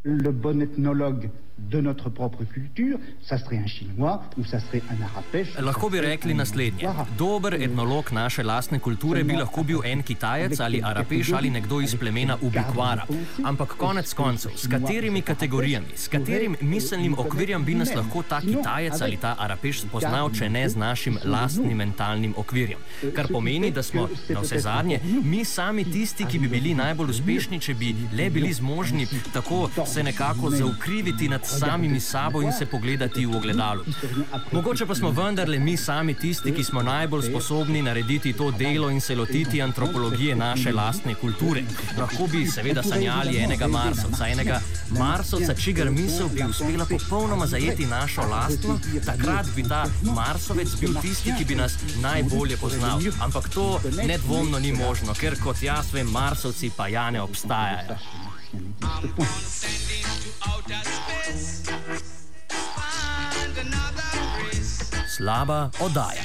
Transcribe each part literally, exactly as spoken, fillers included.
le bon ethnologue de notre propre culture, ça serait un Chinois ou ça serait un Arapèche. Lahko bi rekli naslednje. Dober etnolog naše lastne kulture bi lahko bil en Kitajec ali Arapeš ali nekdo iz plemena Ubikvara. Ampak konec koncev, s katerimi kategorijami, s katerim miselnim okvirjem bi nas lahko ta Kitajec ali ta Arapeš spoznal, če ne z našim lastnim mentalnim okvirjem? Kar pomeni, da smo na vse zadnje mi sami tisti, ki bi bili najbolj uspešni, če bi le bili zmožni tako se nekako zaukriviti nad samimi sabo in se pogledati v ogledalu. Mogoče pa smo vendarle mi sami tisti, ki smo najbolj sposobni narediti to delo in se lotiti antropologije naše lastne kulture. Lahko bi seveda sanjali enega Marsovca, enega Marsovca, čigar misel bi uspela popolnoma zajeti našo lastno, takrat bi ta Marsovec bil tisti, ki bi nas najbolje poznal. Ampak to nedvomno ni možno, ker kot jaz vem, Marsovci pa ja ne obstajajo. Slaba oddaja.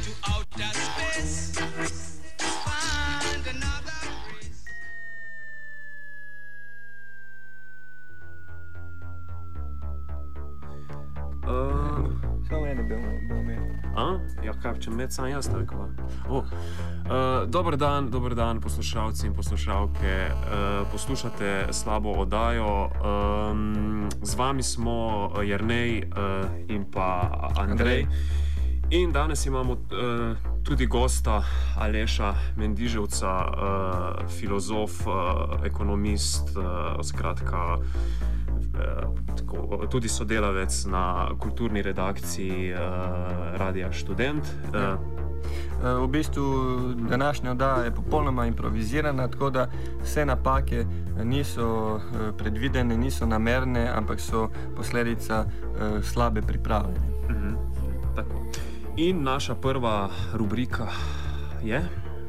Samo eno bi imel. Ja, kaj, če med sam jaz tako. Oh. Uh, dober dan, dober dan, poslušalci in poslušalke. Uh, poslušate slabo oddajo. Um, z vami smo Jernej uh, in pa Andrej. In danes imamo uh, tudi gosta Aleša Mendiževca, uh, filozof, uh, ekonomist, uh, skratka Tako, tudi sodelavec na kulturni redakciji uh, Radia Študent. Uh, v bistvu današnja oddaja je popolnoma improvizirana, tako da vse napake niso predvidene, niso namerne, ampak so posledica uh, slabe priprave. Uh-huh. Tako. In naša prva rubrika je?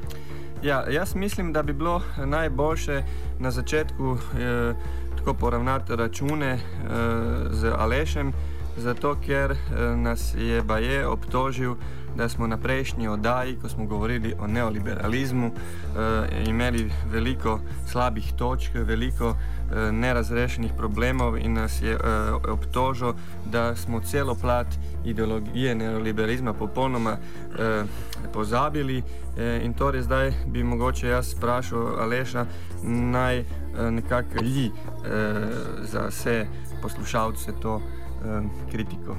Ja, jaz mislim, da bi bilo najboljše na začetku eh, tako poravnati račune eh, z Alešem, zato ker eh, nas je baje obtožil, da smo na prejšnji oddaji, ko smo govorili o neoliberalizmu, eh, imeli veliko slabih točk, veliko eh, nerazrešenih problemov in nas je eh, obtožil, da smo celo plat ideologije neoliberalizma popolnoma eh, pozabili. Eh, in torej zdaj bi mogoče jaz sprašal Aleša, naj eh, nekako lji eh, za vse poslušalce to eh, kritiko.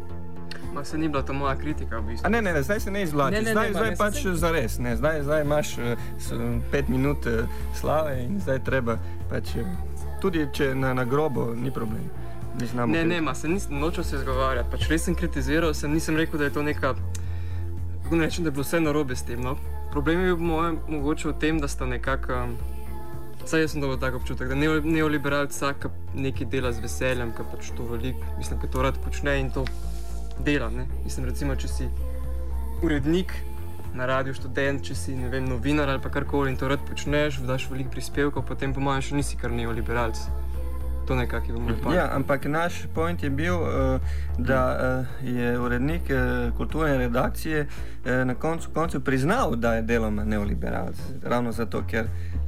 Ma se ni bila to moja kritika v bistvu. A ne, ne, ne, zdaj se ne izvlači, ne, ne, zdaj, ne, zdaj ne, pač se... zares, ne, zdaj, zdaj imaš uh, pet minut uh, slave in zdaj treba pač, uh, tudi če na, na grobo, ni problem. Znamo, ne, ne, ma se nisem nočel se izgovarjati, pač res sem kritiziral, sem, nisem rekel, da je to neka, kako ne rečem, da je bilo vse narobe s tem, no. Problem je moje, mogoče v tem, da sta nekako, saj jaz sem dobil tak občutek, da neoliberalc vsak nekaj dela z veseljem, ki pač to veliko, mislim, ki to rad počne in to dela, ne. Mislim, recimo, če si urednik na Radiu Študent, če si, ne vem, novinar ali pa karkoli in to rad počneš, daš veliko prispevkov, potem po mojem še nisi kar neoliberalc. To nekako je moj point. Ja, ampak naš point je bil, da je urednik kulturne redakcije na koncu koncev priznal, da je deloma neoliberalc. Ravno zato, ker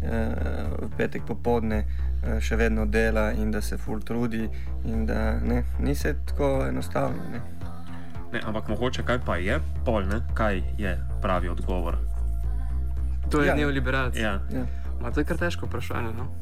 v petek popoldne še vedno dela in da se ful trudi in da ne, ni se tako enostavno, ne. Ne, ampak mogoče kaj pa je pol, ne? Kaj je pravi odgovor? To je ja. neoliberalc. Ja. Ja. Ma to je kar težko vprašanje, no?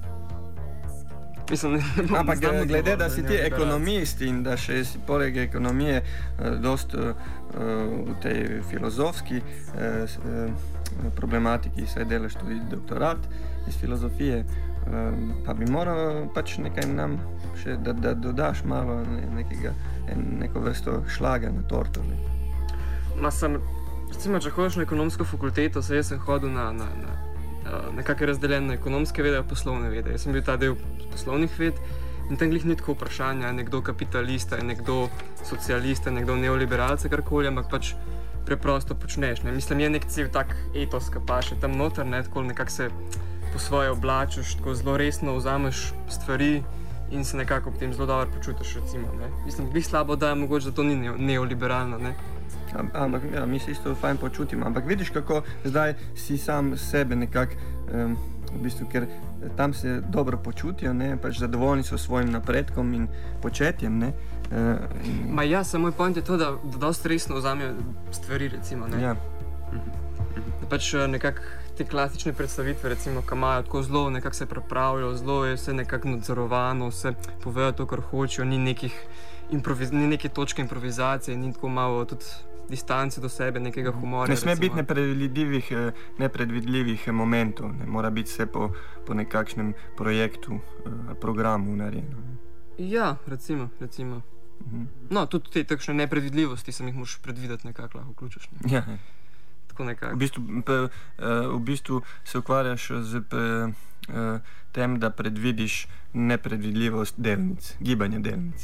Mislim, ne, ne ampak znamo glede, odgovor, da si ti ekonomist in da še si poleg ekonomije uh, dost uh, v tej filozofski uh, problematiki, saj delaš tudi doktorat iz filozofije, uh, pa bi moral pač nekaj nam še, da, da dodaš malo nekega, neko vrsto šlaga na torto. Ne. Ma sem, recimo, če hodiš na ekonomsko fakulteto, saj jaz sem hodil na, na, na nekako razdeljen na ekonomske vede in poslovne vede. Jaz sem bil ta del poslovnih ved in tam glih ni tako vprašanja, je nekdo kapitalista, je nekdo socialista, je nekdo neoliberalca, karkoli, ampak pač preprosto počneš. Ne. Mislim, je nek cel tak etos, ki paše tam noter, ne, tako nekako se po svoje oblačiš, tako zelo resno vzameš stvari in se nekako ob tem zelo dobro počutiš, recimo. Ne. Mislim, glih slabo da je mogoče, da to ni neoliberalno, ne. Ampak ja, mi se isto fajn počutimo, ampak vidiš, kako zdaj si sam sebe nekako um, v bistvu, ker tam se dobro počutijo, ne, pač zadovoljni so s svojim napredkom in početjem. Ne, uh, in... Ma ja, samo moj point je to, da, da dosti resno vzamejo stvari, recimo. Ne? Ja. Da pač nekako te klasične predstavitve, recimo, ki imajo tako zelo, nekako se pripravijo, zelo je vse nekako nadzorovano, vse povejo to, kar hočejo, ni nekih improviz- ni neke točke improvizacije, ni tako malo tudi distance do sebe, nekega humorja. Ne sme recimo. biti nepredvidljivih, nepredvidljivih momentov, ne mora biti vse po, po nekakšnem projektu, programu narejeno. Ja, recimo, recimo. Mhm. No, tudi te takšne nepredvidljivosti sem jih moš predvideti nekako lahko vključiš. Ne? Ja. Tako nekako. V bistvu, p, v bistvu se ukvarjaš z p, tem, da predvidiš nepredvidljivost delnic, gibanja delnic.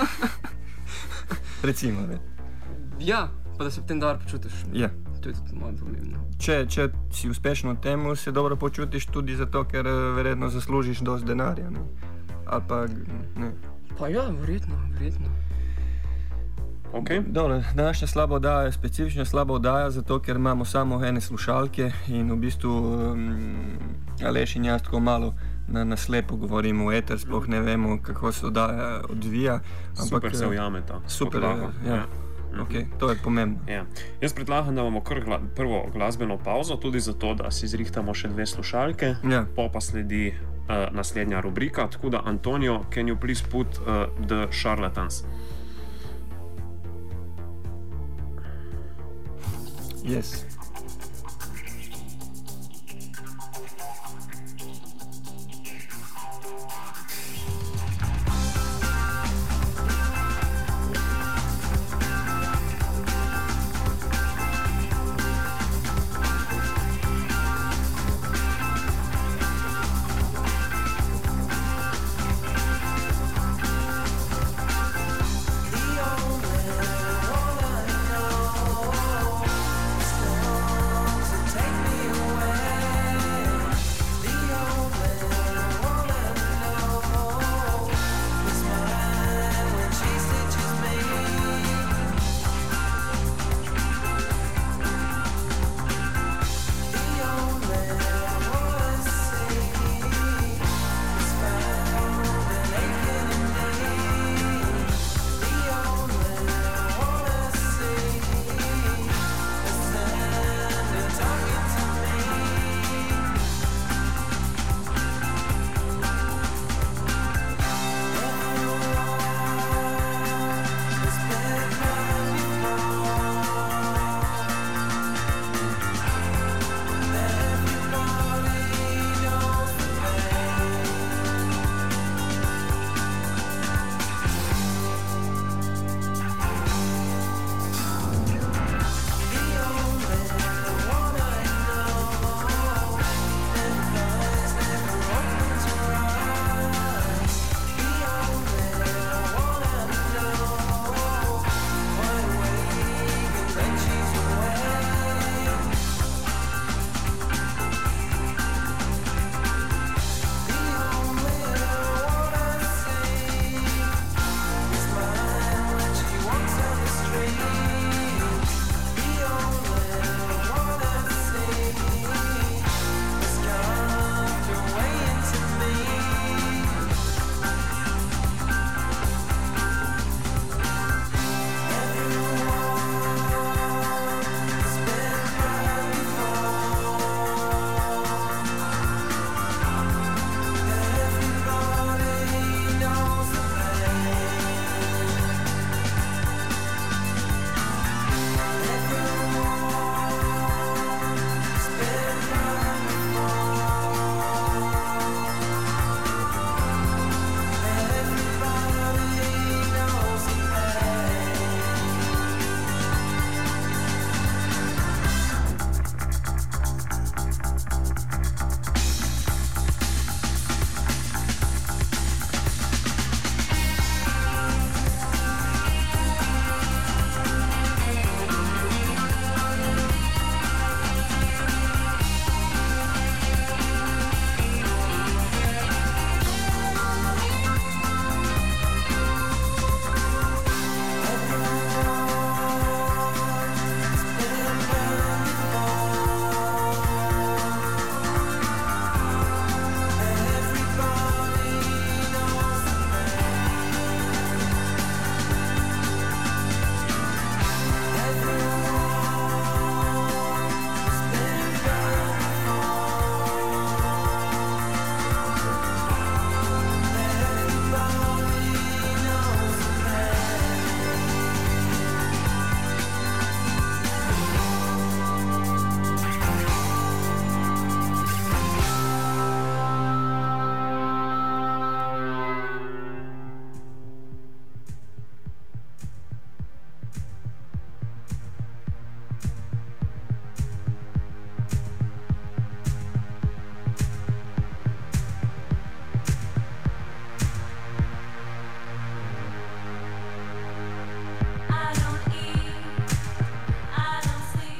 Recimo, ne. Ja, pa da se potem dobro počutiš. Ja. To je tudi moje pomembno. Če, če si uspešen v tem, se dobro počutiš tudi zato, ker verjetno zaslužiš dosti denarja. Ne? Ali pa ne. Pa ja, verjetno, verjetno. Okay. Dobro, današnja slaba oddaja je specifična slaba oddaja, zato ker imamo samo ene slušalke in v bistvu um, Aleš in jaz tako malo na, na slepo govorimo v eter, sploh ne vemo, kako se oddaja odvija. Ampak, super se ujame ta. Super, ja. ja. Okay, to je pomembno. Ja. Jaz predlagam, da imamo kar gla prvo glasbeno pauzo, tudi zato, da si zrihtamo še dve slušalke, ja. Po pa sledi uh, naslednja rubrika. Tako da, Antonio, can you please put uh, The Charlatans? Yes. The only one I know.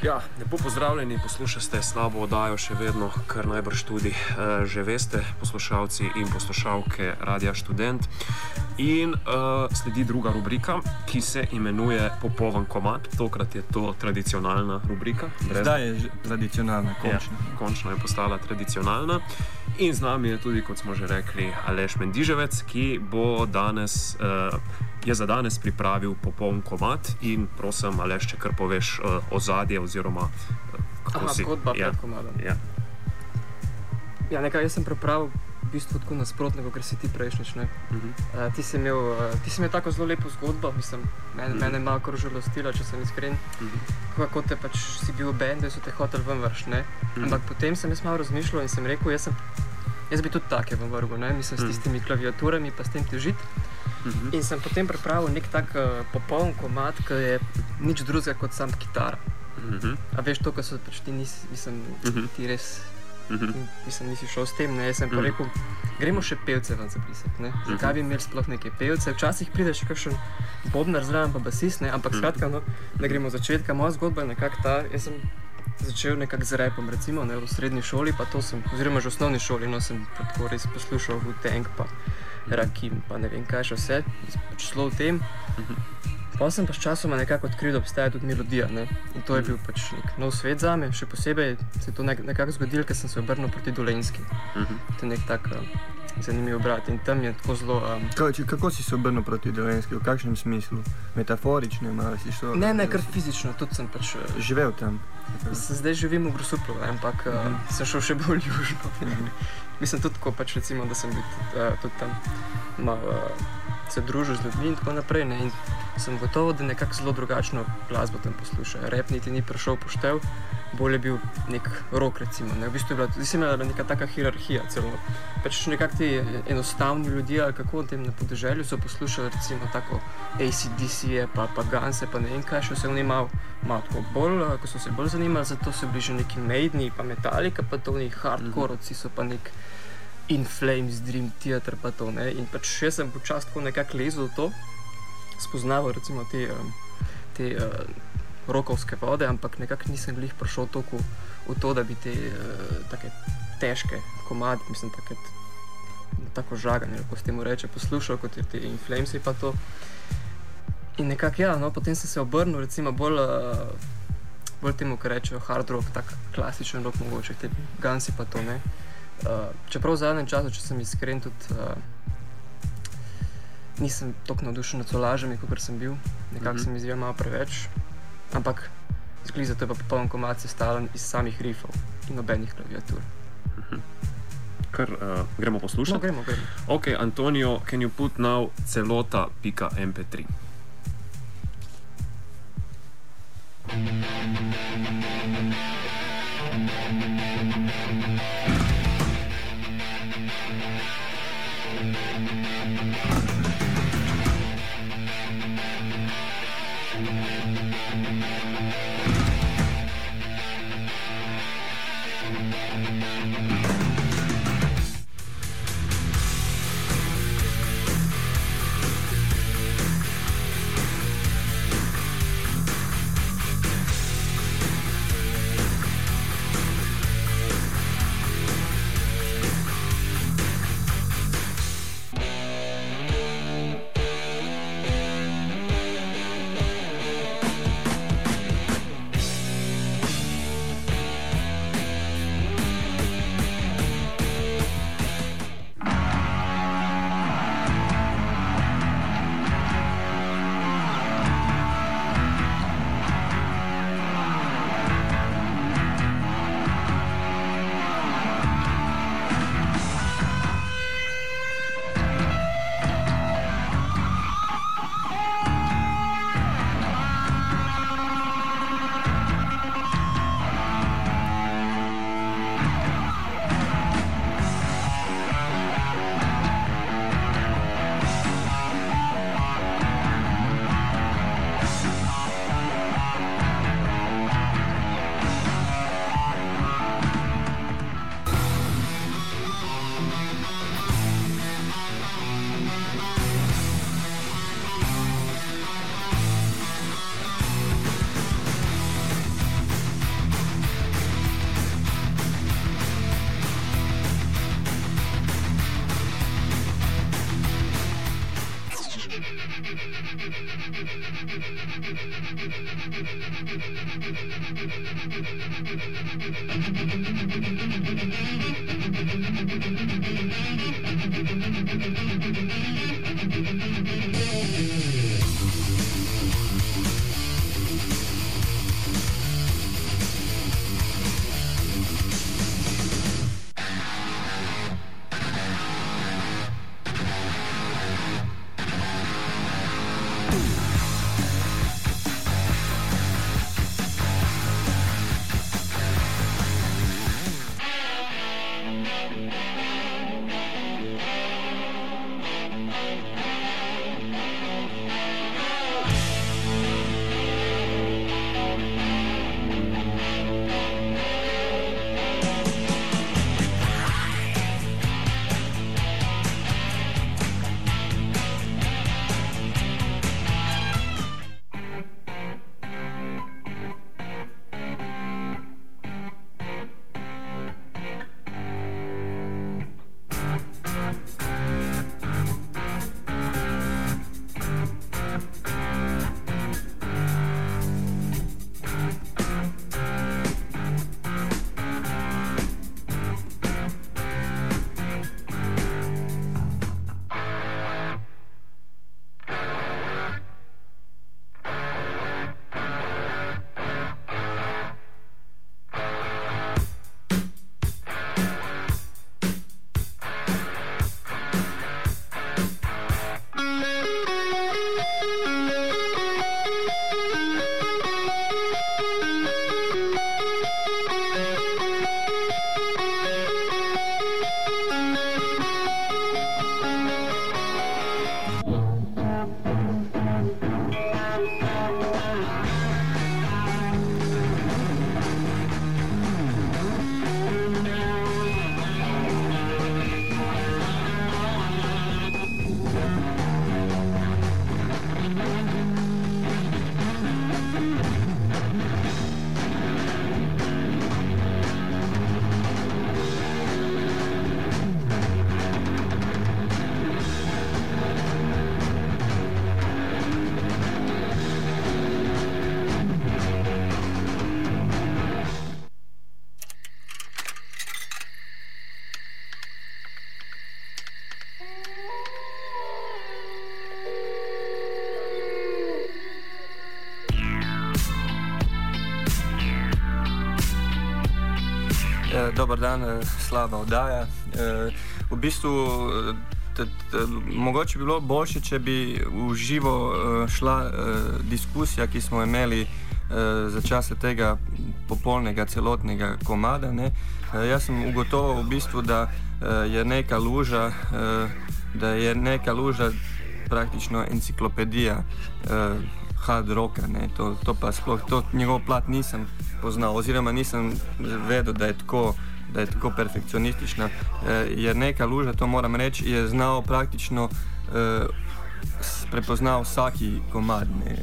Ja, lepo pozdravljeni, poslušate slabo oddajo, še vedno, kar najbrž tudi uh, že veste, poslušalci in poslušalke Radia Študent. In uh, sledi druga rubrika, ki se imenuje Popoln komad. Tokrat je to tradicionalna rubrika. Brez... Zdaj je že tradicionalna, končno. Ja, končno je postala tradicionalna. In z nami je tudi, kot smo že rekli, Aleš Mendiževec, ki bo danes... Uh, je za danes pripravil popoln komad in prosim, Aleš, če kar poveš uh, ozadje oziroma uh, kako Aha, si... zgodba ja, pred komadom. Ja. Ja, nekaj jaz sem pripravil v bistvu tako nasprotno, kot si ti prejšnjič, ne. Uh-huh. Uh, ti, si imel, uh, ti si imel tako zelo lepo zgodbo, mislim, mene, uh-huh. mene malo kar žalostila, če sem iskren, uh-huh. kako te pač si bil v bendu in so te hotel ven vrš, ne. Uh-huh. Ampak potem sem jaz malo razmišljal in sem rekel, jaz, sem, jaz bi tudi take ven vrgu, ne, mislim, s tistimi klaviaturami pa s tem težit. Uh-huh. In sem potem pripravil nek tak uh, popoln komad, ki je nič drugega kot sam kitara. Uh-huh. A veš to, ko so pač ti nisi, mislim, uh-huh. ti res, uh-huh. mislim, nisi šel s tem, ne, jaz sem pa rekel, gremo še pevce ven zapisati, ne, uh-huh. zakaj bi imeli sploh neke pevce, včasih pride še kakšen bobnar zraven pa basist, ne, ampak skratka, no, da gremo od začetka, moja zgodba je nekako ta, jaz sem začel nekako z rapom, recimo, ne, v srednji šoli, pa to sem, oziroma že v osnovni šoli, no, sem tako res poslušal Wu-Tang pa Rakim, pa ne vem kaj še vse, pač šlo v tem. Pa sem pa s časoma nekako odkril, da obstaja tudi melodija, ne? In to je bil pač nek nov svet zame, še posebej se je to nek, nekako zgodilo, ker sem se obrnil proti Dolenjski. To je nek tak uh, zanimiv brat in tam je tako zelo... Um... Kako, kako si se obrnil proti Dolenjski, v kakšnem smislu? Metaforično, ali si šlo? Ne, ne, kar fizično, tudi sem pač... Uh, živel tam? Sem zdaj živim v Grosuplju, ampak uh, mm. sem šel še bolj južno. Mislim tudi tako pač recimo, da sem bil tudi, uh, tudi tam malo uh, se družil z ljudmi in tako naprej, ne, in sem gotovo, da nekako zelo drugačno glasbo tam poslušajo. Rap niti ni prišel poštev, bolj je bil nek rock recimo, ne, v bistvu je bila, zdaj se imela neka taka hierarhija celo. Pač nekako ti enostavni ljudje, ali kako tem na podeželju so poslušali recimo tako A C D C-je, pa, pa Gunse, pa ne vem kaj, še vse oni malo, malo tako bolj, ko so se bolj zanimali, zato so bili že neki Maideni, pa Metallica, pa to oni hardcore-ovci so pa nek In Flames, Dream Theater, pa to, ne, in pač jaz sem počas tako nekako lezel v to, spoznaval recimo te, te uh, rokovske vode, ampak nekako nisem glih prišel toliko v to, da bi te uh, take težke komadi, mislim, take, tako žaganje, lahko s temu reče, poslušal, kot je te In Flamesi pa to. In nekako ja, no, potem sem se obrnil recimo bolj, uh, bolj temu, kar rečejo hard rock, tak klasičen rock mogoče, te Gunsi pa to, ne. Uh, čeprav v zadnjem času, če sem iskren, tudi uh, nisem toliko navdušen nad solažami, kakor sem bil. Nekako mm-hmm. se mi zdi malo preveč. Ampak zgleda, zato je pa popoln komad sestavljen iz samih riffov in nobenih klaviatur. Mm-hmm. Kar uh, gremo poslušati? No, gremo, gremo. Ok, Antonio, can you put now celota pika em pe tri? Dobar dan, slaba oddaja. V bistvu, t, t, mogoče bi bilo boljše, če bi v živo šla diskusija, ki smo imeli za časa tega popolnega celotnega komada. Ne. Jaz sem ugotovil v bistvu, da je neka luža, da je neka luža praktično enciklopedija hard rocka, ne. To, to pa sploh, to njegov plat nisem poznal, oziroma nisem vedel, da je tako, da je tako perfekcionistična. Je neka luža, to moram reči, je znal praktično prepoznal vsaki komad, ne.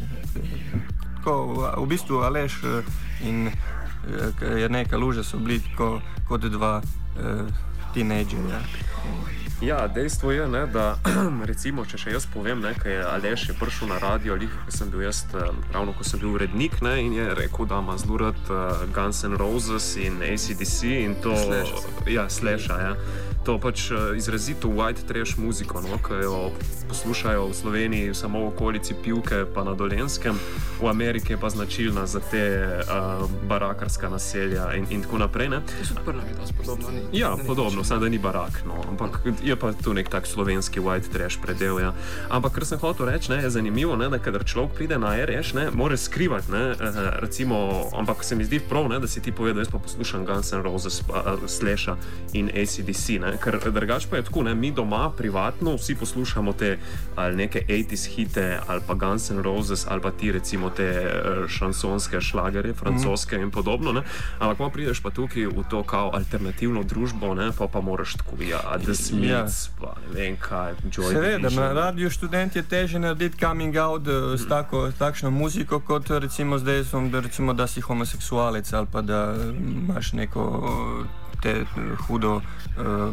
Tako, v bistvu Aleš in je neka luža so bili tako kot dva teenagerja. Ja, dejstvo je, ne, da recimo, če še jaz povem, ne, kaj je Aleš je prišel na radio, ali ko sem bil jaz, ravno ko sem bil urednik, ne, in je rekel, da ima zelo rad uh, Guns N' Roses in A C D C in to... Slash. Ja, Slasha, ja. To pač uh, izrazito white trash muziko, no, ki jo poslušajo v Sloveniji samo v okolici Pivke pa na Dolenjskem, v Ameriki je pa značilna za te uh, barakarska naselja in, in tako naprej, ne. To so prvi dosti podobno, ni? Ja, podobno, samo da ni barak, no, ampak je pa tu nek tak slovenski white trash predel, ja. Ampak, kar sem hotel reči, ne, je zanimivo, ne, da kadar človek pride na R Š, ne, more skrivati, ne, recimo, ampak se mi zdi prav, ne, da si ti povedal, jaz pa poslušam Guns N' Roses, uh, Slasha in A C D C, ne, ker drugač pa je tako, ne, mi doma, privatno, vsi poslušamo te ali neke osemdesete hite, ali pa Guns N' Roses, ali pa ti recimo te uh, šansonske šlagerje, francoske mm. in podobno, ne, ampak pa prideš pa tukaj v to kao alternativno družbo, ne, pa pa moraš tako, ja, The Smiths, ja. Pa ne vem kaj, Joy Seveda, na Radio Študent je teže narediti coming out uh, s tako, takšno muziko, kot recimo zdaj som, da, recimo, da si homoseksualec, ali pa da imaš neko te hudo uh,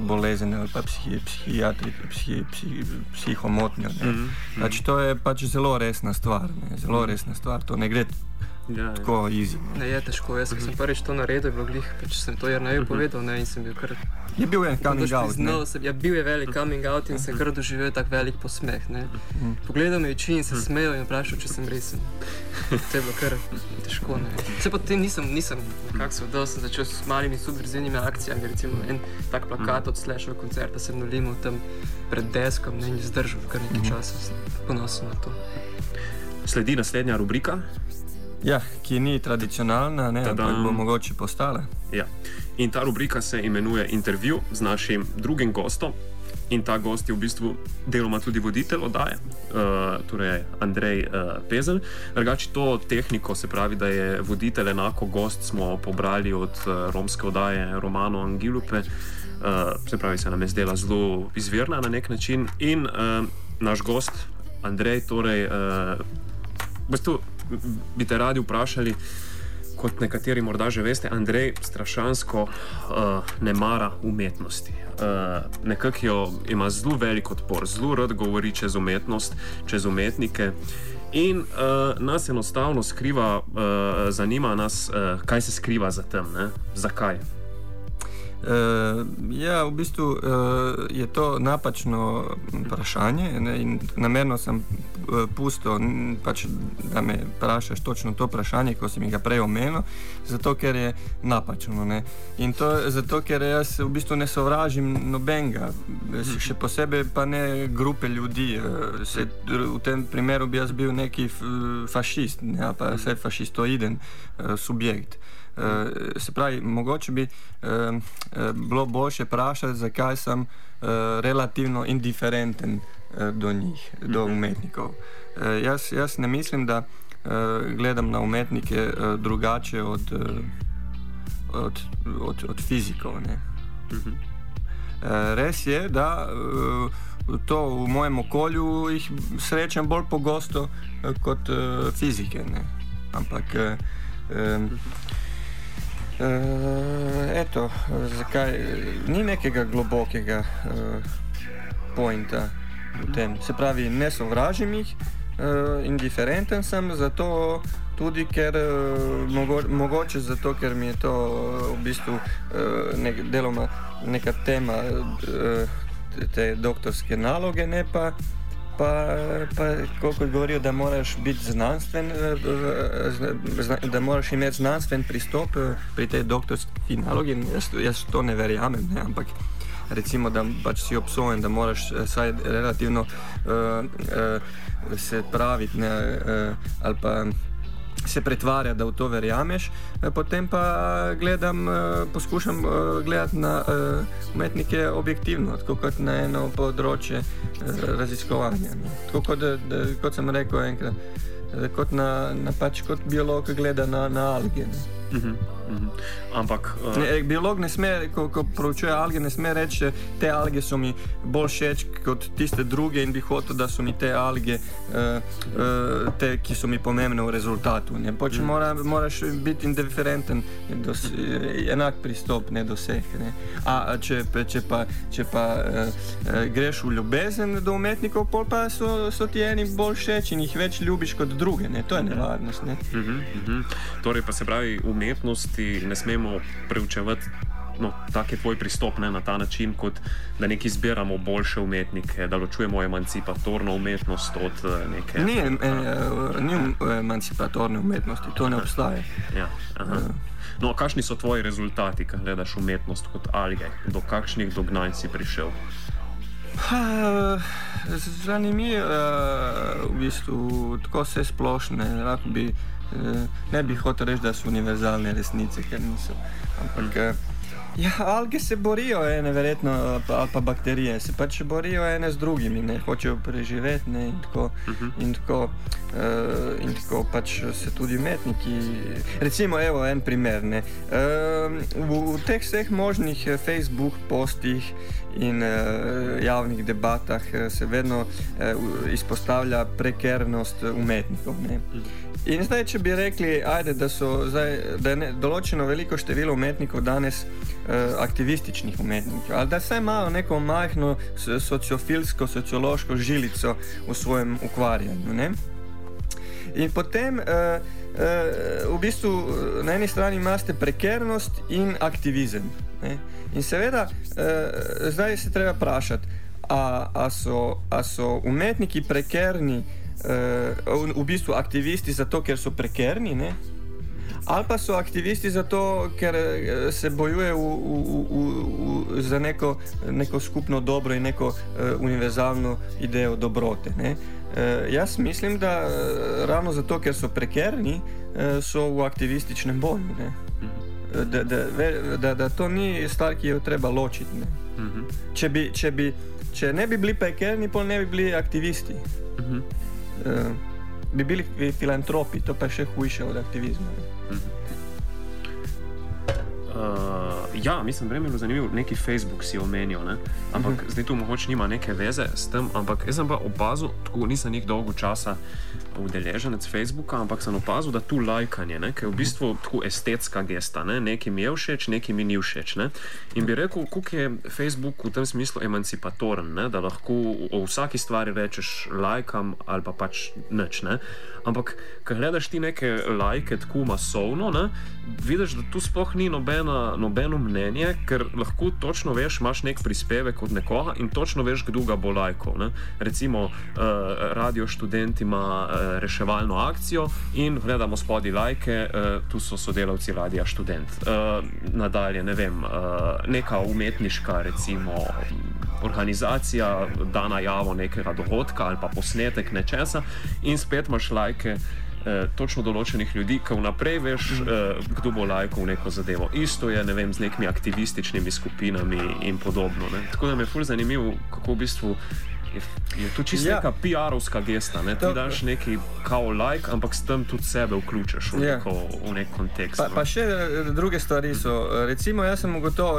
bolezen ali pa psihi, psihiatri, psihi, psihi, psihomotnjo. Mm-hmm. Pač to je pač zelo resna stvar, ne? Zelo resna stvar, to ne gre ja, tako ja. easy. Ne, je težko, jaz mm-hmm. sem prvič to naredil, je bilo glih, pač sem to Jerneju mm-hmm. povedal, ne, in sem bil kar... Je bil en coming out, priznal, ne? Sem, ja, bil je velik coming out in sem kar doživel tak velik posmeh, ne. Mm. Pogledal me oči in se smejal in vprašal, če sem resen. To je bilo kar težko, ne. Vse potem nisem, nisem, kak se vdal, sem začel s malimi subverzivnimi akcijami, recimo en tak plakat od Slashov koncerta sem nalimal tam pred deskom, ne, in zdržal kar nekaj časa, sem ponosen na to. Sledi naslednja rubrika. Ja, ki ni tradicionalna, ne, ampak bo mogoče postala. Ja. In ta rubrika se imenuje Intervju z našim drugim gostom. In ta gost je v bistvu deloma tudi voditelj oddaje, uh, torej Andrej uh, Pezelj. Drugače to tehniko, se pravi, da je voditelj enako gost, smo pobrali od uh, romske oddaje Romano Angilupe. Uh, se pravi, se nam je zdela zelo izvirna na nek način. In uh, naš gost Andrej, torej, uh, v bistvu bi te radi vprašali, kot nekateri morda že veste, Andrej strašansko uh, ne mara umetnosti. Uh, nekako jo ima zelo velik odpor, zelo rad govori čez umetnost, čez umetnike in uh, nas enostavno skriva, uh, zanima nas, uh, kaj se skriva za tem, ne? Zakaj? Uh, ja, v bistvu uh, je to napačno vprašanje, ne, in namerno sem uh, pustil, pač, da me vprašaš točno to vprašanje, ko si mi ga prej omenil, zato ker je napačno. Ne. In to zato, ker jaz v bistvu ne sovražim nobenega, še posebej pa ne grupe ljudi. Uh, se, v tem primeru bi jaz bil neki fašist, ne, pa vse fašistoiden uh, subjekt. Uh, se pravi, mogoče bi uh, uh, bilo boljše vprašati, zakaj sem uh, relativno indiferenten uh, do njih, do umetnikov. Uh, jaz, jaz ne mislim, da uh, gledam na umetnike uh, drugače od, uh, od, od, od fizikov. Ne? Uh, res je, da uh, to v mojem okolju jih srečam bolj pogosto uh, kot uh, fizike. Ne? Ampak uh, um, Uh, eto, zakaj ni nekega globokega uh, pointa v tem. Se pravi, ne sovražim jih, uh, indiferenten sem, zato tudi, ker uh, mogo, mogoče zato, ker mi je to uh, v bistvu uh, nek, deloma neka tema uh, te doktorske naloge, ne pa Pa, pa koliko govorijo, da moraš biti znanstven, da moraš imeti znanstven pristop pri tej doktorski nalogi. Jaz, jaz to ne verjamem, ne? Ampak recimo, da pač si obsojen, da moraš saj relativno uh, uh, se praviti, ne, uh, ali pa se pretvarja, da v to verjameš, potem pa gledam, poskušam gledati na umetnike objektivno, tako kot na eno področje raziskovanja. Tako kot, da, kot sem rekel enkrat, kot, na, na pač, kot biolog gleda na, na alge. Uh-huh, uh-huh. Ampak uh... ne, biolog ne sme, ko, ko proučuje alge, ne sme reči, te alge so mi bolj všeč kot tiste druge in bi hotel, da so mi te alge uh, uh, te, ki so mi pomembne v rezultatu. Ne? Poč uh-huh. mora, moraš biti indiferenten, dos, enak pristop, ne do vseh. Ne? A če, če pa, če pa uh, uh, greš v ljubezen do umetnikov, pol pa so, so ti eni bolj všeč in jih več ljubiš kot druge. Ne? To je nevarnost. Ne? Uh-huh, uh-huh. Torej pa se pravi, umetnosti ne smemo preučevati, no, tak je tvoj pristop, ne, na ta način, kot da neki izbiramo boljše umetnike, da ločujemo emancipatorno umetnost od neke... Ni, e, ni emancipatorne umetnosti, to ne obstaja. Ja, aha. No, kakšni so tvoji rezultati, kad gledaš umetnost kot alge? Do kakšnih dognanj si prišel? Zanimivo, v bistvu, tako vse splošne, lahko bi ne bi hotel reči, da so univerzalne resnice, ker niso. Ampak ja, alge se borijo ene, verjetno, ali pa bakterije, se pač borijo ene z drugimi, ne, hočejo preživeti, ne, in tako, uh-huh. in tako, uh, in tako pač se tudi umetniki, recimo, evo, en primer, ne, uh, v, v teh vseh možnih Facebook postih in uh, javnih debatah uh, se vedno uh, izpostavlja prekernost umetnikov. Ne? In zdaj, če bi rekli, ajde, da, so, zdaj, da je ne, določeno veliko število umetnikov danes uh, aktivističnih umetnikov, ali da saj imajo neko majhno sociofilsko, sociološko žilico v svojem ukvarjanju. Ne? In potem uh, uh, v bistvu na eni strani imate prekernost in aktivizem. Ne? In seveda, uh, zdaj se treba vprašati, a, a, so, a so umetniki prekerni, uh, v bistvu aktivisti zato, ker so prekerni, ne? Ali pa so aktivisti zato, ker se bojujejo za neko, neko skupno dobro in neko uh, univerzalno idejo dobrote. Ne? Uh, jaz mislim, da uh, ravno zato, ker so prekerni, uh, so v aktivističnem boju. Ne? Da, da, da, da to ni stvar, ki jo treba ločiti. Ne? Uh-huh. Če, bi, če, bi, če ne bi bili prekerni, pol ne bi bili aktivisti. Uh-huh. Uh, bi bili filantropi, to pa je še hujše od aktivizma. Uh-huh. Uh, ja, mislim, vreme je bilo zanimivo, neki Facebook si omenil, ne? Ampak uh-huh. zdaj tu mogoče nima neke veze s tem, ampak jaz sem pa opazil, tako nisem njih dolgo časa udeleženec Facebooka, ampak sem opazil, da tu lajkanje, ne, ki je v bistvu tako estetska gesta, ne, nekaj mi je všeč, nekaj mi ni všeč, ne. In bi rekel, koliko je Facebook v tem smislu emancipatoren, ne, da lahko o vsaki stvari rečeš lajkam ali pa pač nič, ne. Ampak, ko gledaš ti neke lajke tako masovno, ne, vidiš, da tu sploh ni nobena, nobeno mnenje, ker lahko točno veš, imaš nek prispevek od nekoga in točno veš, kdo ga bo lajkal, ne. Recimo, uh, Radio Študent ima uh, reševalno akcijo in gledamo spodaj lajke, uh, tu so sodelavci Radia Študent. Uh, nadalje, ne vem, uh, neka umetniška, recimo, organizacija da najavo nekega dogodka ali pa posnetek nečesa in spet imaš lajke eh, točno določenih ljudi, ki vnaprej veš, eh, kdo bo lajkal neko zadevo. Isto je, ne vem, z nekimi aktivističnimi skupinami in podobno. Ne? Tako da mi je ful zanimivo, kako v bistvu je, je to čisto ja. neka P R-ovska gesta. Ne? Ti daš neki kao like, ampak s tem tudi sebe vključeš v, ja. neko, v nek kontekst. Pa, pa še druge stvari so. Recimo, jaz sem ugotovil,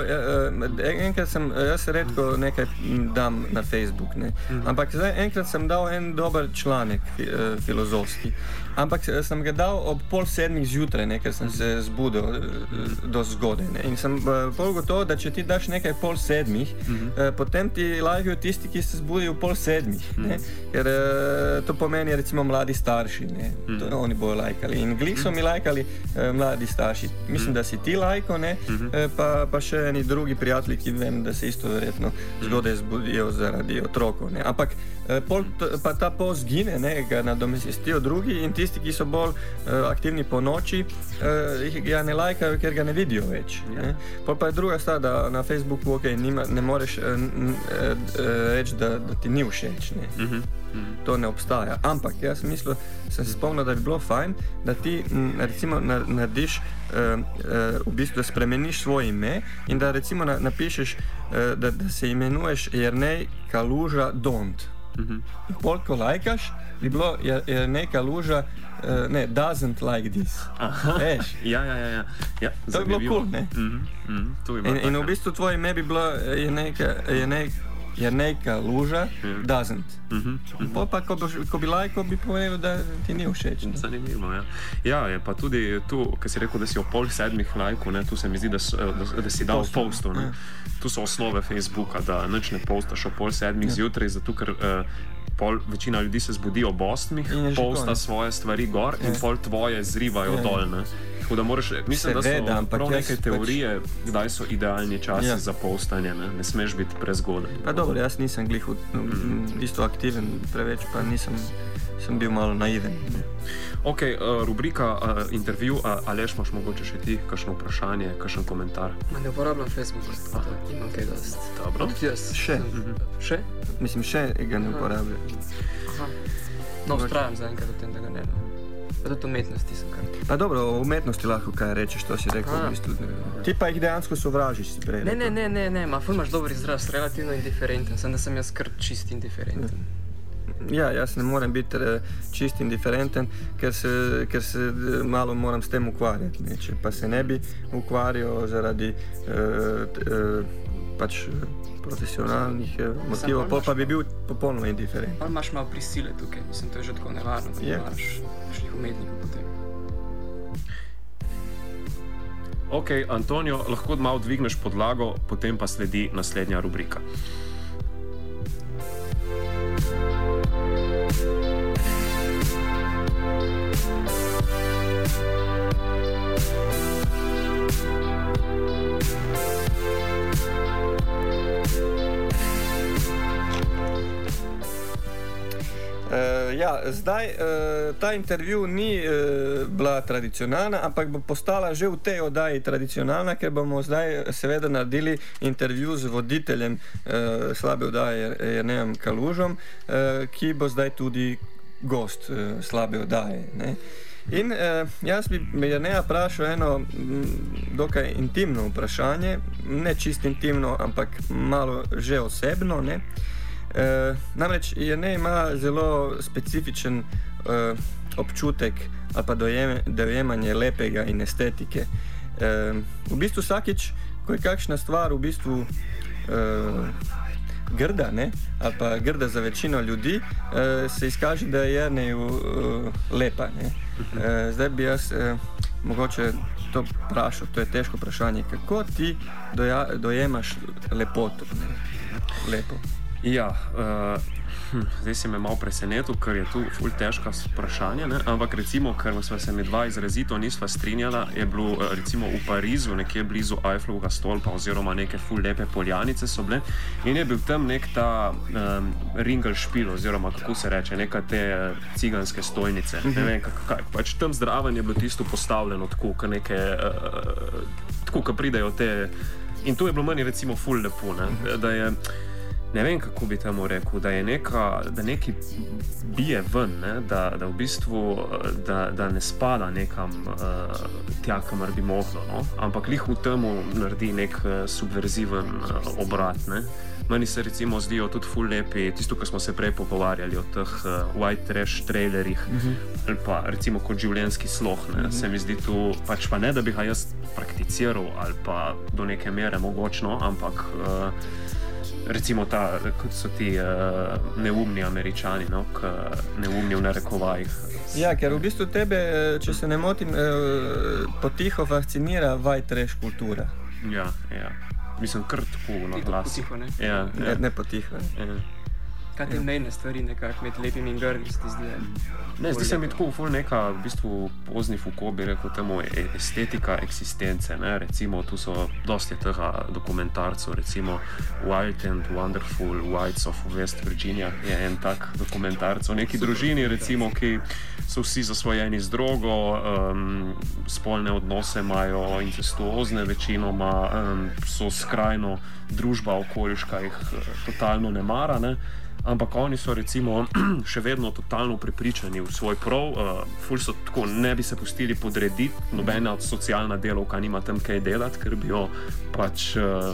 enkrat sem, jaz redko nekaj dam na Facebook, ne? Ampak zdaj, enkrat sem dal en dober članek filozofski. Ampak sem ga dal ob pol sedmih zjutraj, ne, ker sem se zbudil do zgodaj. Ne. In sem pol gotovo, da če ti daš nekaj pol sedmih, mm-hmm. eh, potem ti lajkajo tisti, ki se zbudijo pol sedmih. Mm-hmm. Ne. Ker eh, to pomeni recimo mladi starši. Ne. Mm-hmm. To oni bojo lajkali. In glih so mi lajkali eh, mladi starši. Mislim, mm-hmm. da si ti lajko, ne, mm-hmm. eh, pa, pa še eni drugi prijatelji, ki vem, da se isto verjetno zgodaj zbudijo zaradi otrokov. Ne. Ampak eh, pol, pa ta pol zgine, ne, ga nadomestijo drugi in ti tisti, ki so bolj uh, aktivni po noči, uh, jih ga ne lajkajo, ker ga ne vidijo več. Ja. Ne? Pol pa je druga stvar, da na Facebooku okay, nima, ne moreš uh, uh, reči, da, da ti ni všeč. Ne? Uh-huh. Uh-huh. To ne obstaja. Ampak jaz mislil, sem se spomnil, da bi bilo fajn, da ti m, recimo narediš, uh, uh, v bistvu, da spremeniš svoje ime in da recimo na, napišeš, uh, da, da se imenuješ Jernej Kaluža Don't. Uh-huh. In pol, ko lajkaš, bi bilo je, je neka luža, uh, ne, doesn't like this. Veš? Ja, ja, ja. ja. To bi bilo cool, ne? Mm-hmm. Mm-hmm. To bi bilo in, in v bistvu tvoje ime bi bilo je neka, je neka, je neka luža, yeah. doesn't. Mm-hmm. Mm-hmm. Pol pa, ko bi, ko bi lajko, bi povedal, da ti ni všeč. Ne? Zanimivo, ja. Ja, je pa tudi tu, ko si rekel, da si o pol sedmih lajku, ne, tu se mi zdi, da, da, da si dal postu, ne. Ja. Tu so osnove Facebooka, da nič ne postaš o pol sedmih ja. zjutraj, zato ker uh, pol, večina ljudi se zbudi ob osmih, posta svoje stvari gor je. In pol tvoje zrivajo je. Dol, ne. Tako da moraš, mislim, da so veda, prav neke teorije, pač... kdaj so idealni časi ja. za postanje, ne, ne smeš biti prezgoden. Pa dobro, jaz nisem glih mm-hmm. isto aktiven preveč, pa nisem, sem bil malo naiven. Ok, uh, rubrika uh, intervju, uh, Aleš, imaš mogoče še ti kakšno vprašanje, kakšen komentar? Ma ne uporabljam Facebooka, imam kaj dost. Dobro. Še? Mm-hmm. Še? Mislim, še ga ne uporabljam. Aha. No, vztrajam za enkrat o tem, da ga ne. Pa tudi umetnosti sem kar. Pa dobro, o umetnosti lahko kaj rečeš, to si rekel v bistvu. Ti pa jih dejansko sovražiš, si prej. Ne, ne, ne, ne, ne, ma ful imaš dober izraz, relativno indiferenten, sem da sem jaz kar čist indiferenten. Ja, jaz ne morem biti čist indiferenten, ker se, ker se malo moram s tem ukvarjati. Ne? Če pa se ne bi ukvarjal zaradi uh, uh, pač profesionalnih motivov, pa, pa bi bil popolnoma indiferent. Ali imaš malo prisile tukaj, mislim, to je že tako nevarno, da yeah. imaš šlih umetnikov potem. Ok, Antonijo, lahko malo dvigneš podlago, potem pa sledi naslednja rubrika. Uh, ja, zdaj uh, ta intervju ni uh, bila tradicionalna, ampak bo postala že v tej oddaji tradicionalna, ker bomo zdaj seveda naredili intervju z voditeljem uh, slabe oddaje Jernejem Kalužom, uh, ki bo zdaj tudi gost uh, slabe oddaje. Ne? In uh, jaz bi Jerneja vprašal eno m, dokaj intimno vprašanje, ne čist intimno, ampak malo že osebno, ne? Uh, namreč Jernej ima zelo specifičen uh, občutek ali pa dojem, dojemanje lepega in estetike. Uh, v bistvu vsakič, ko je kakšna stvar v bistvu uh, grda, ne? Ali pa grda za večino ljudi, uh, se izkaže, da je Jernej uh, lepa. Ne? Uh, zdaj bi jaz uh, mogoče to vprašal, to je težko vprašanje, kako ti doja, dojemaš lepoto, ne? Lepo. Ja, uh, hm, zdaj si me malo presenetil, ker je tu ful težka vprašanje, ne? Ampak recimo, ker sva se med dva izrazito nisva strinjala, je bilo uh, recimo v Parizu, nekje blizu Eiffelovega stolpa oziroma neke ful lepe poljanice so bile in je bil tam nek ta um, ringelšpil oziroma kako se reče, neka te uh, ciganske stojnice. Ne vem, kaj, pač tam zdraven je bilo tisto postavljeno tako, kot neke, uh, tako, kot pridejo te in to je bilo meni recimo ful lepo, ne? Da je Ne vem, kako bi temu rekel, da je neka, da neki bije ven, ne? Da, da v bistvu da, da ne spada nekam uh, tja, kamor bi moglo, no? Ampak lih v temu naredi nek uh, subverziven uh, obrat. Ne? Meni se recimo zdijo tudi ful lepi, tisto, ko smo se prej pogovarjali o teh uh, white trash trailerih, uh-huh. ali pa recimo kot življenjski sloh, ne? Uh-huh. Se mi zdi tu, pač pa ne, da bi ga jaz prakticiral ali pa do neke mere mogočno, ampak uh, recimo ta, kot so ti uh, neumni Američani, no? K, neumni v narekovajih. Ja, ker v bistvu tebe, če se ne motim, uh, potiho fascinira white trash kultura. Ja, ja. Mislim, kar tako na glas. Potiho, ne? Ja, ja. Ne, ne potiho. Ja. Kaj te mejne stvari nekako med lepimi in grdi se ti zdi? Ne, zdi se mi tako ful neka, v bistvu pozni Foucault bi rekel temu estetika eksistence, ne, recimo tu so dosti tega dokumentarcev, recimo Wild and Wonderful Whites of West Virginia je en tak dokumentarc o neki družini, recimo, ki so vsi zasvojeni z drogo, um, spolne odnose imajo incestuozne večinoma, um, so skrajno družba okoliška jih uh, totalno ne mara, ne. Ampak oni so recimo še vedno totalno prepričani v svoj prav, uh, ful so tako, ne bi se pustili podrediti, nobena socialna delovka nima tam kaj delati, ker bi jo pač uh,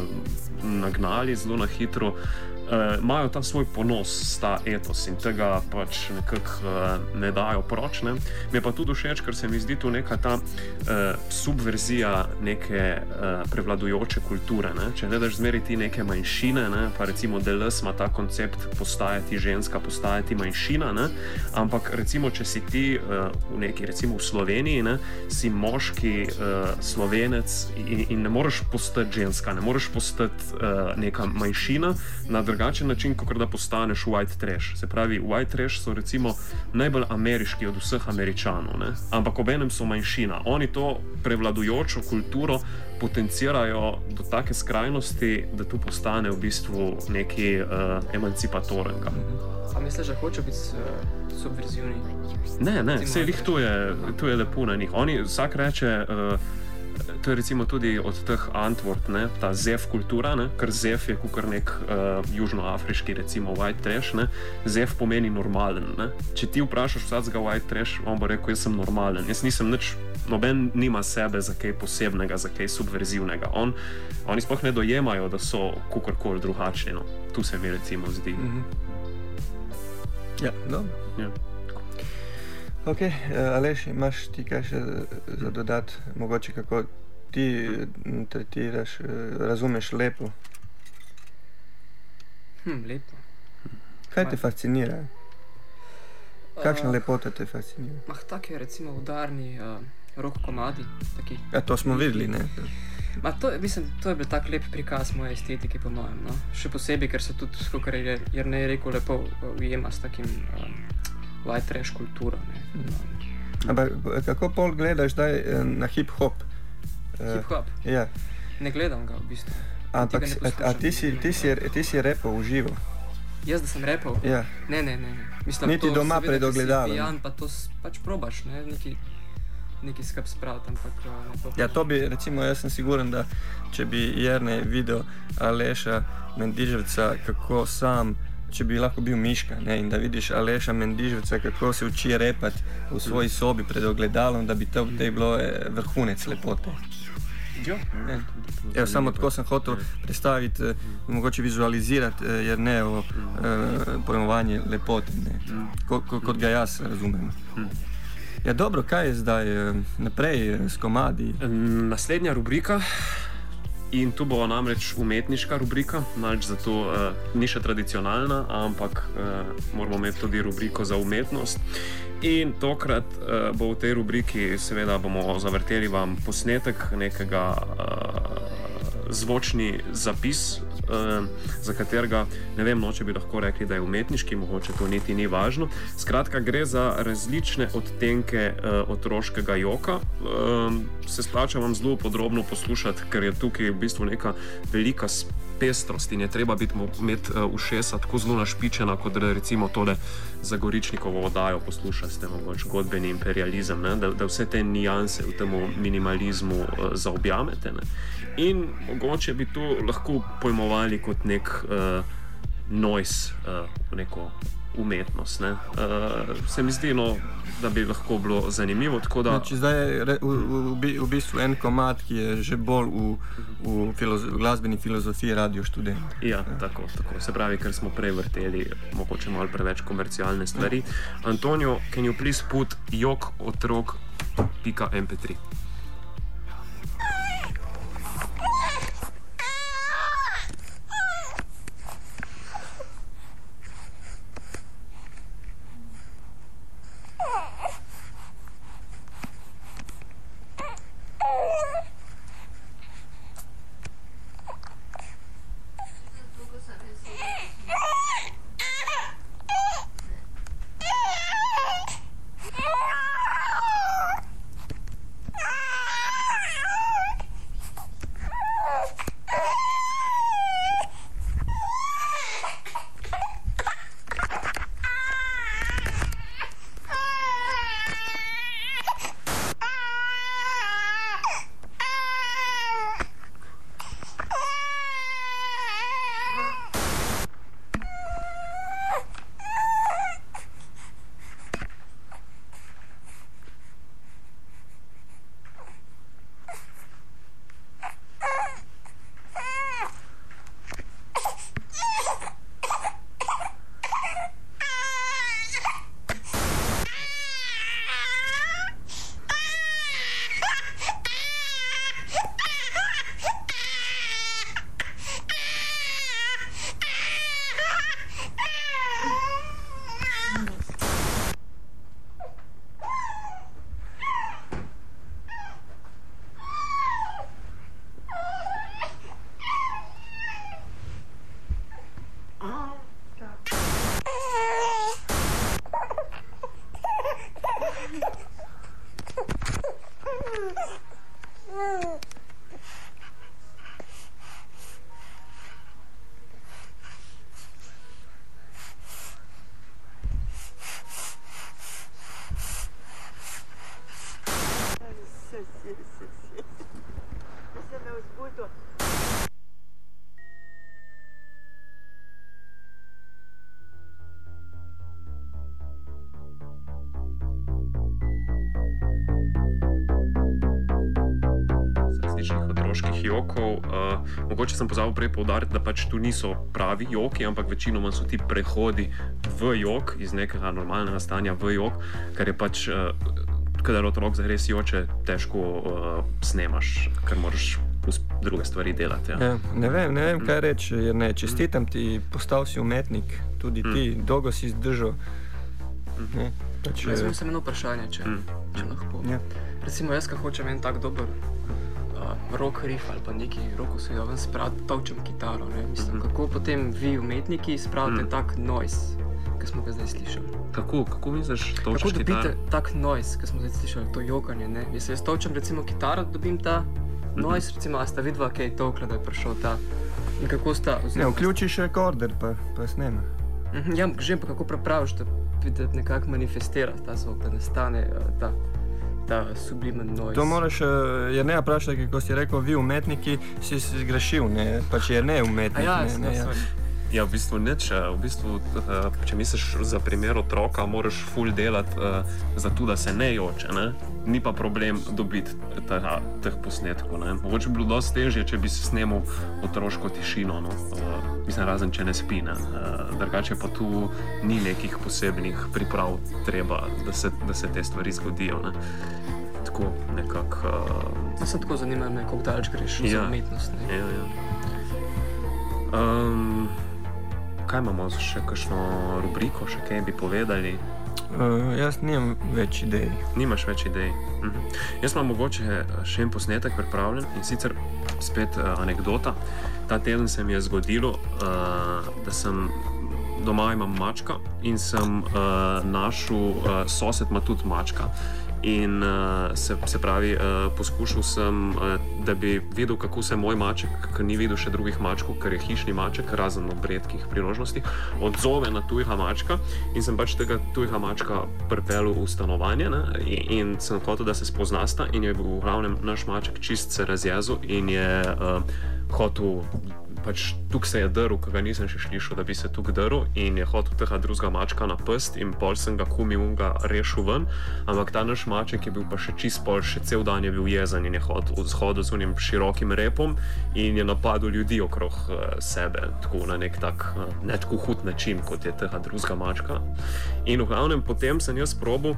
nagnali zelo na hitro. Imajo uh, ta svoj ponos, ta etos in tega pač nekako uh, ne dajo proč. Ne? Mi je pa tudi všeč, ker se mi zdi tu neka ta uh, subverzija neke uh, prevladujoče kulture. Ne? Če gledaš zmeriti neke manjšine, ne? Pa recimo Deleuze ima ta koncept postajati ženska, postajati manjšina, ne? Ampak recimo, če si ti uh, v neki, recimo v Sloveniji, ne? Si moški uh, Slovenec in, in ne moreš postati ženska, ne moreš postati uh, neka manjšina na drugačen način, kot da postaneš white trash. Se pravi, white trash so recimo najbolj ameriški od vseh Američanov, ne? Ampak obenem so manjšina. Oni to prevladujočo kulturo potencirajo do take skrajnosti, da tu postane v bistvu nekaj uh, emancipatorenga. A misliš, da hoče biti uh, subverzivni? Ne, ne, vse jih tu je, tu je lepo na njih. Oni vsak reče, uh, to je recimo tudi od teh Antwort, ne, ta zef kultura, ne, ker zef je kukar nek uh, južnoafriški, recimo white trash, ne, zef pomeni normalen, ne. Če ti vprašaš vsakega white trash, on bo rekel, jaz sem normalen, jaz nisem nič, noben nima sebe za kaj posebnega, za kaj subverzivnega. On, oni sploh ne dojemajo, da so kukorkoli drugačni, no. Tu se mi recimo zdi. Ja, dobro. Ja. Ok, Aleš, imaš ti kaj še za dodati, mogoče kako ti tretiraš, razumeš lepo? Hm, lepo. Kaj te fascinira? Kakšna uh, lepota te fascinira? Mah, taki recimo udarni uh, rock komadi. Taki. Ja, to smo videli, ne? Ma, to, mislim, to je bil tak lep prikaz moje estetike, po mojem. No? Še posebej, ker se tudi, kot je Jernej rekel, lepo ujema s takim um, white trash kulturo. Ne? Um, Ampak kako pol gledaš zdaj na hip-hop? Hip-hop? Uh, ja. Ne gledam ga v bistvu. Ampak, a, a ti si, ti si, ti si repal v živo? Jaz, da sem repal? Ja. Ne, ne, ne. Mislim, niti to, doma pred ogledalom. Pijan, pa to pač probaš, ne, neki, neki skrb spraviti, ampak ne to. Ja, to bi, recimo, jaz sem siguren, da če bi Jernej videl Aleša Mendiževca, kako sam, če bi lahko bil Miška, ne, in da vidiš Aleša Mendiževca, kako se uči repati v svoji sobi pred ogledalom, da bi to v tej bilo vrhunec lepote. Jo. Evo, samo tako sem hotel predstaviti, mogoče vizualizirati Jernejevo eh, pojmovanje lepote, ne, kot, kot ga jaz razumem. Ja, dobro, kaj je zdaj naprej s komadi? Naslednja rubrika, in tu bo namreč umetniška rubrika, malč zato uh, ni še tradicionalna, ampak uh, moramo imeti tudi rubriko za umetnost. In tokrat uh, bo v tej rubriki, seveda bomo zavrteli vam posnetek nekega uh, zvočni zapis, uh, za katerega ne vem, no, če bi lahko rekli, da je umetniški, mogoče to niti ni važno. Skratka, gre za različne odtenke uh, otroškega joka. Uh, se splača vam zelo podrobno poslušati, ker je tukaj v bistvu neka velika pestrost in je treba biti imeti uh, ušesa tako zelo našpičena, kot da recimo tole za Goričnikovo oddajo poslušate, mogoče godbeni imperializem, ne? Da, da vse te nijanse v tem minimalizmu uh, zaobjamete. Ne? In mogoče bi to lahko pojmovali kot nek uh, noise, uh, neko umetnost. Ne? Uh, se mi zdi, no, da bi lahko bilo zanimivo. Da... Znači, zdaj je v, v, v bistvu en komad, ki je že bolj v, v, filozo, v glasbeni filozofiji Radio Študent. Ja, tako, tako. Se pravi, ker smo prej vrteli mogoče malo preveč komercialne stvari. Antonio, can you please put jok otrok pika em pe tri? Jokov. Uh, mogoče sem pozabil prej poudariti, da pač tu niso pravi joki, ampak večinoma so ti prehodi v jok, iz nekega normalnega stanja v jok, kar je pač, uh, kadar otrok zares joče, težko uh, snemaš, ker moraš druge stvari delati. Ja. Ja, ne vem, ne vem, kaj reči. Ne, čestitam ti, postal si umetnik, tudi ti, mm. dolgo si zdržal. Ne, pač, jaz imam samo eno vprašanje, če, mm. če lahko. Ja. Recimo, jaz, ko hočem en tak dober uh, rock riff ali pa neki roko se jo ven spraviti, tolčem kitaro, ne? Mislim, mm. kako potem vi, umetniki, spravite mm. tak noise, ki smo ga zdaj slišali. Kako, kako misliš, tolčeš kitaro? Kako dobite tak noise, ki smo zdaj slišali, to jokanje, ne? Jaz, jaz tolčem recimo kitaro, dobim ta noise, mm-hmm. recimo, a sta vidva, kaj je tolkla, da je prišel ta. In kako sta... Ne, vključiš rekorder, pa, pa snema. Mm-hmm, ja, že pa kako praviš, da, da nekako manifestira ta zvok, da nastane uh, ta, ta sublimen noise. To moraš, uh, je ne vprašati, kako si rekel, vi umetniki si zgrešil, ne, pač je ne umetnik. A ja, ne, ne, ja. Ja, v bistvu neč, v bistvu, če misliš za primer otroka, moraš ful delati uh, za to, da se ne joče, ne? Ni pa problem dobiti tega, teh posnetkov, ne? Mogoče bi bilo dosti težje, če bi se snemal otroško tišino, no? uh, mislim, razen če ne spi, ne? Uh, drugače pa tu ni nekih posebnih priprav treba, da se, da se te stvari zgodijo, ne? Tako nekako... Uh... Ja, sem tako zanimal, koliko daleč greš ja. za umetnost, ne? Ja, ja. Um, Kaj imamo še kakšno rubriko, še kaj bi povedali? Uh, jaz nimam več idej. Nimaš več idej? Mhm. Jaz imam mogoče še en posnetek pripravljen in sicer spet uh, anekdota. Ta teden se mi je zgodilo, uh, da sem doma imam mačka in sem uh, našel, uh, sosed ima tudi mačka. In uh, se, se pravi, uh, poskušal sem, uh, da bi videl, kako se moj maček, ki ni videl še drugih mačkov, ker je hišni maček, razen ob redkih priložnostih, odzove na tujega mačka in sem pač tega tujega mačka pripeljal v stanovanje, ne? In, in sem hotel, da se spoznasta in je bil v glavnem naš maček čist se razjezil in je uh, hotel, pač tukaj se je drl, ko ga nisem še slišal, da bi se tukaj drl in je hotel tega drugega mačka napust in pol sem ga kumil in ga rešil ven, ampak ta naš maček je bil pa še čist pol, še cel dan je bil jezen in je hodil, hodil z unim širokim repom in je napadil ljudi okrog uh, sebe, tako na nek tak, uh, ne tako hud način, kot je tega drugega mačka. In v glavnem potem sem jaz probal,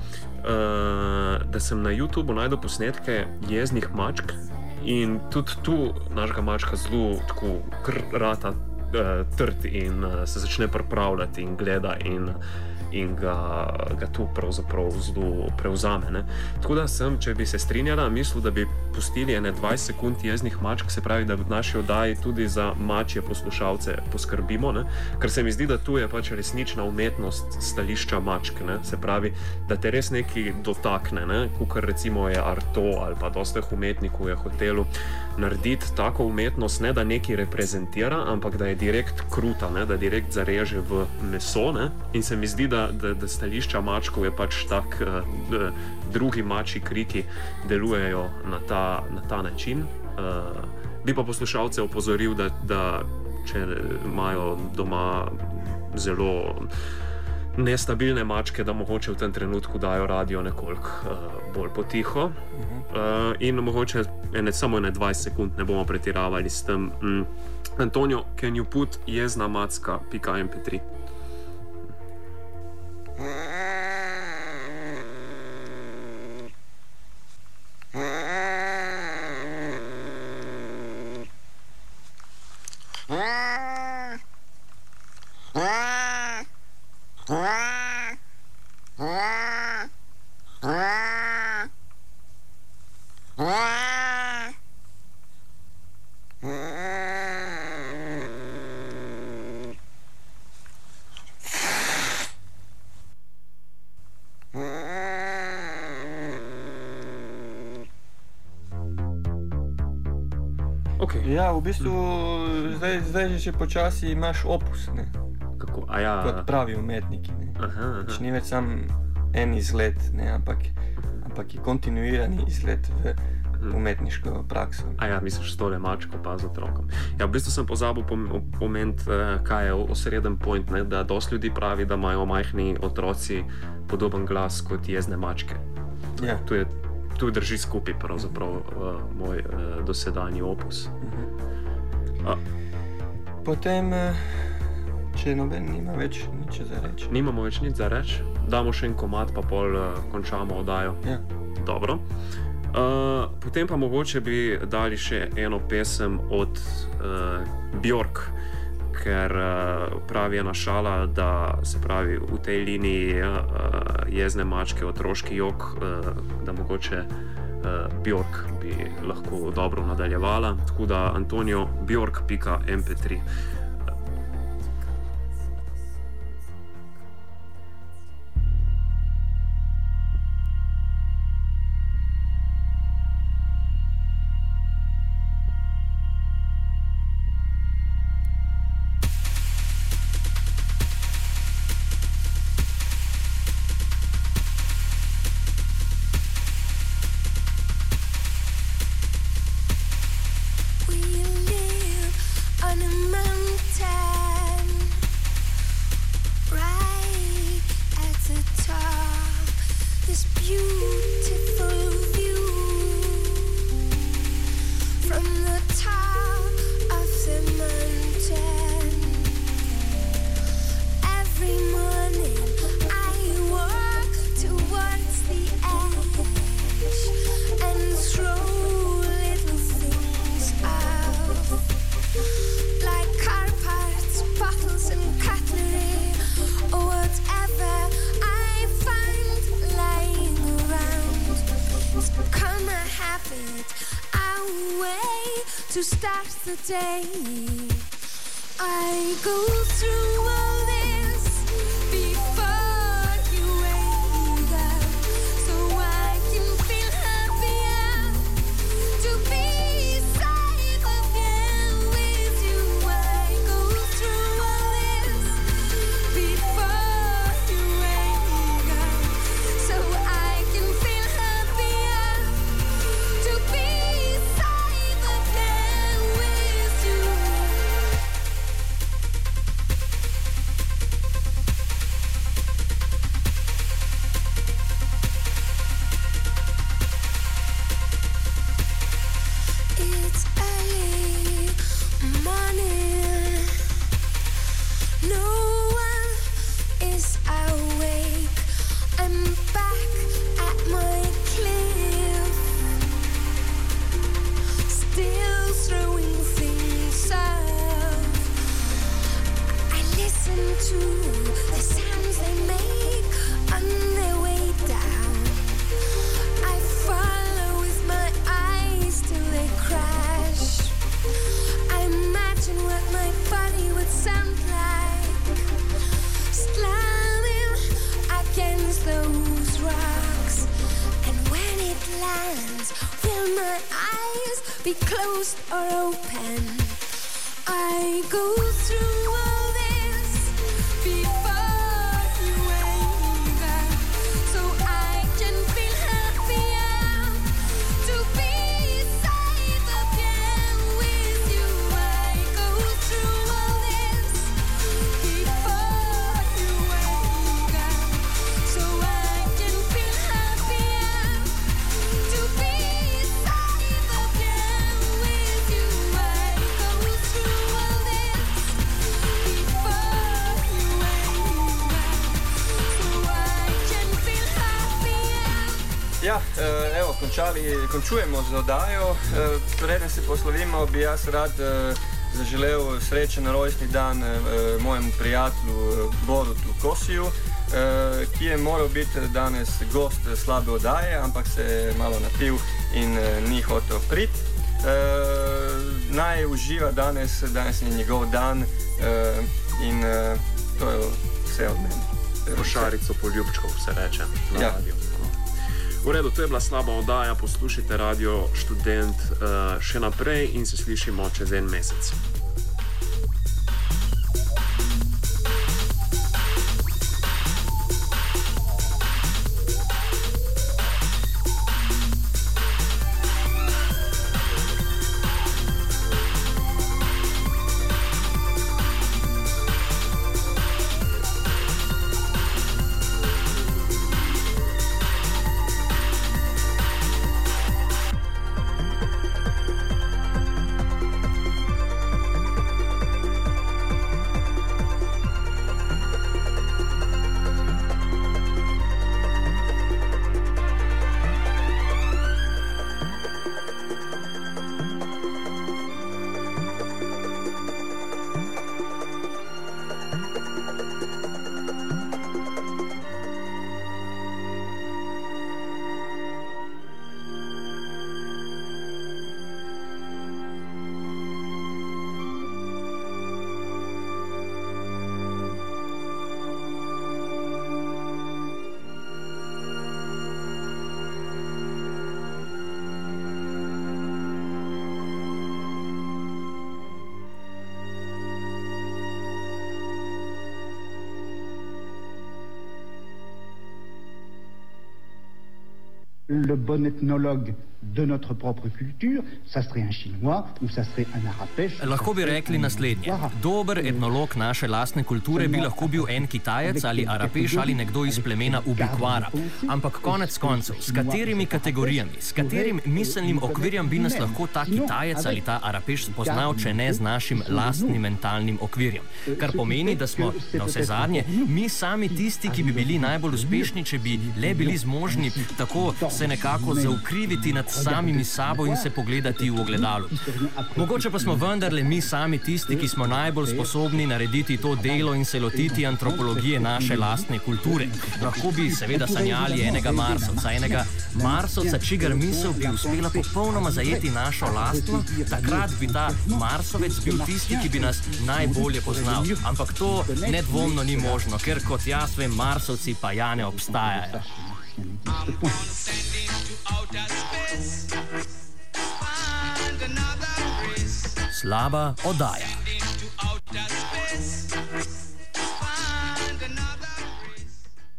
uh, da sem na YouTubeu najdel posnetke jeznih mačk. In tudi tu našega mačka zelo tako rata uh, trd in uh, se začne pripravljati in gleda in, in ga, ga tu pravzaprav zelo prevzame. Ne? Tako da sem, če bi se strinjala, mislil, da bi pustili ene dvajset sekund jeznih mačk, se pravi, da v naši oddaji tudi za mačje poslušalce poskrbimo, ne? Ker se mi zdi, da tu je pač resnična umetnost stališča mačk, ne? Se pravi, da te res nekaj dotakne, ne? Kukor recimo je Arto ali pa dosta umetnikov je hotelu narediti tako umetnost, ne da nekaj reprezentira, ampak da je direkt kruta, ne? Da direkt zareže v meso, ne? In se mi zdi, da, da, da stališča mačkov je pač tak, da drugi mačji kriki delujejo na ta, na ta način. Uh, bi pa poslušalce opozoril, da, da če imajo doma zelo nestabilne mačke, da mogoče v tem trenutku dajo radio nekoliko uh, bolj potiho. Uh, in mogoče ene, samo ene dvajset sekund ne bomo pretiravali s tem. Mm. Antonio, can you put jezna macka pika em pe tri? Okay. Ja, v bistvu zdaj, zdaj že počasi imaš opus, ne? Kako? A ja. Kot pravi umetniki. Ne? Aha, aha. Ni več sam en izlet, ne? Ampak, ampak je kontinuirani izlet v umetniško prakso. A ja, misliš s tole mačko pa z otrokom. Ja, v bistvu sem pozabil pomeniti, kaj je osreden point, ne? Da dosti ljudi pravi, da imajo majhni otroci podoben glas kot jezne mačke. Ja. To je Tu drži skupaj pravzaprav uh, moj uh, dosedanji opus. Uh-huh. A. Potem, če noben nima več nič za reči. Nimamo več nič za reči, damo še en komad, pa pol uh, končamo oddajo. Ja. Dobro. Uh, potem pa mogoče bi dali še eno pesem od uh, Björk, ker uh, pravi ena šala, da se pravi v tej liniji uh, jezne mačke, otroški jok, uh, da mogoče uh, Björk bi lahko dobro nadaljevala. Tako da Antonio Björk pika em pe tri. To start the day, I go through all this before you wake up, so I can feel happier to be safe again with you. I go through all this before you wake up, so I can feel happier to be be closed or open. I go through all this before you wake up, so I can feel happier to be safe again with you. I go through all this before you wake up, so I can feel happier to be Ja, evo, končali, končujemo z oddajo. Preden se poslovimo, bi jaz rad zaželel srečen rojstni dan mojemu prijatelju Borutu Kosiju, ki je moral biti danes gost slabe oddaje, ampak se je malo napil in ni hotel priti. Naj uživa danes, danes je njegov dan in to je vse od mene. Košarico poljubčkov se reče na ja. Radio. V redu, to je bila slaba oddaja, poslušajte Radio Študent uh, še naprej in se slišimo čez en mesec. le bon ethnologue de notre propre culture, ça serait un Chinois ou ça serait un Arapèche. Lahko bi rekli naslednje. Dober etnolog naše lastne kulture bi lahko bil en Kitajec ali Arapeš ali nekdo iz plemena Ubikvara. Ampak konec koncev, s katerimi kategorijami, s katerim miselnim okvirjem bi nas lahko ta Kitajec ali ta Arapeš spoznal, če ne z našim lastnim mentalnim okvirjem. Kar pomeni, da smo na vse zadnje mi sami tisti, ki bi bili najbolj uspešni, če bi le bili zmožni tako se nekako zaukriviti nad samimi sabo in se pogledati v ogledalu. Mogoče pa smo vendarle mi sami tisti, ki smo najbolj sposobni narediti to delo in se lotiti antropologije naše lastne kulture. Lahko bi seveda sanjali enega Marsovca, enega Marsovca, čigar misel bi uspela popolnoma zajeti našo lastno, takrat bi ta Marsovec bil tisti, ki bi nas najbolje poznal. Ampak to nedvomno ni možno, ker kot jaz vem, Marsovci pa ja ne obstajajo. Slaba oddaja.